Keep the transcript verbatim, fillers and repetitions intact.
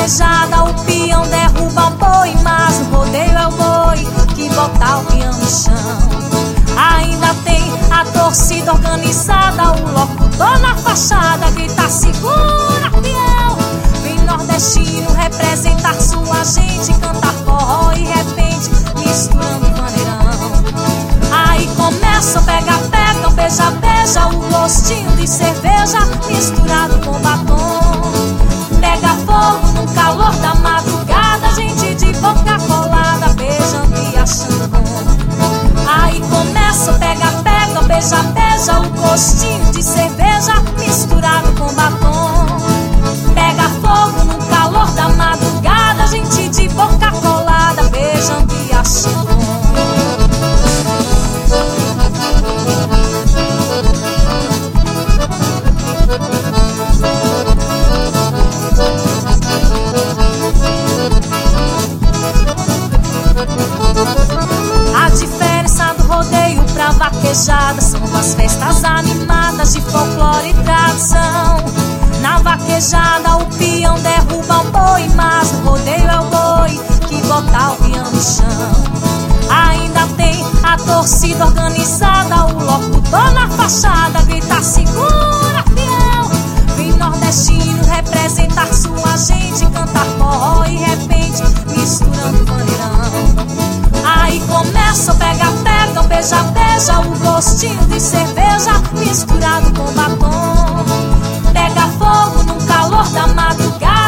vaquejada o peão derruba o boi, mas o rodeio é o boi que bota o peão no chão. Ainda tem a torcida organizada, o locutor na fachada grita segura peão. Vem nordestino representar sua gente, cantar forró e repente misturando maneirão. Aí começa o pega-pega, o beija-beija, o gostinho de cerveja misturado com batom. Pega fogo no calor da madrugada, gente de boca colada beijando e achando bom. Aí começa o pega-pega, o beija-beija, o gostinho de cerveja misturado com batom. Pega fogo no calor da madrugada, gente de boca colada beijando e achando bom. A diferença do rodeio pra vaquejada são duas festas animadas de folclore e tradição. Na vaquejada o peão derruba o boi, mas o rodeio é o boi que bota o peão no chão. Ainda tem a torcida organizada, o locutor na fachada grita segura peão. Vem nordestino representar sua gente, cantar forró e repente misturando maneirão. Aí começa o pega-pega, o beija-beija, o gostinho de cerveja misturado com batom. Pega fogo no calor da madrugada,